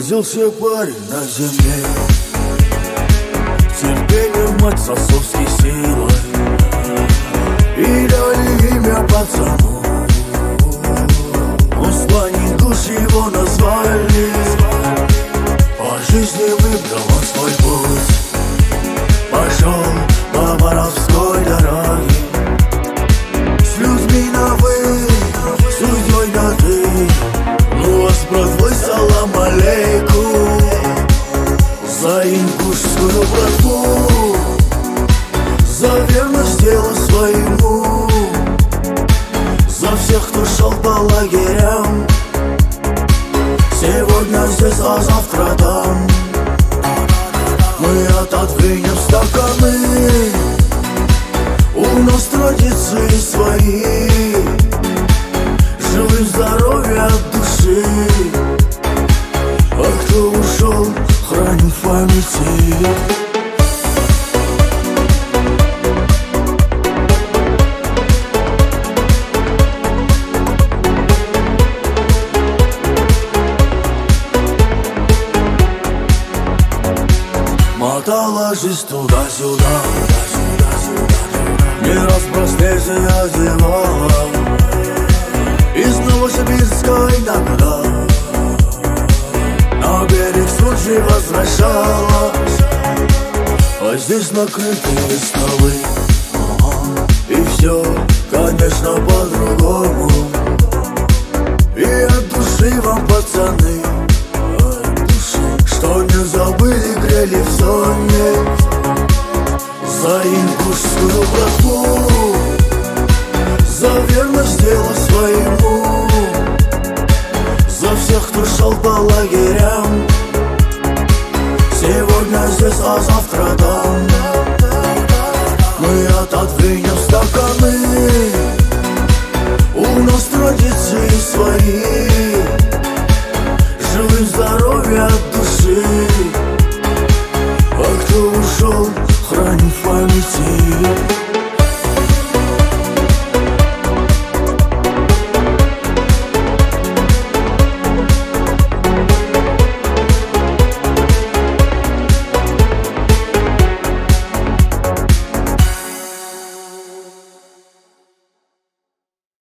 Родился парень на земле, терпение мать с отцовской силой, и дали имя пацану. Он слоний душ его назвали, по жизни выбрал он свой путь, пошел по воровской дороге, с людьми на вы, судьей на ты. Ну а с братвой салам алейкум, за ингушскую братву, за верность делу своему, за всех, кто шел по лагерям, сегодня здесь, а завтра там. Мы отодвинем стаканы, у нас традиции свои, живым здоровья от души, а кто ушел, храним в памяти. Мотала жизнь туда-сюда, не раз простейся одевала, из Новосибирска иногда на берег случай возвращалась, а здесь накрытые столы, и все, конечно, по-другому. И от души вам, пацаны, что не забыли, грели в зоне, за ингушскую братву, за верность делу своему, за всех, кто шел по лагерям, сегодня здесь, а завтра там. Мы отодвинем стаканы, у нас традиции свои,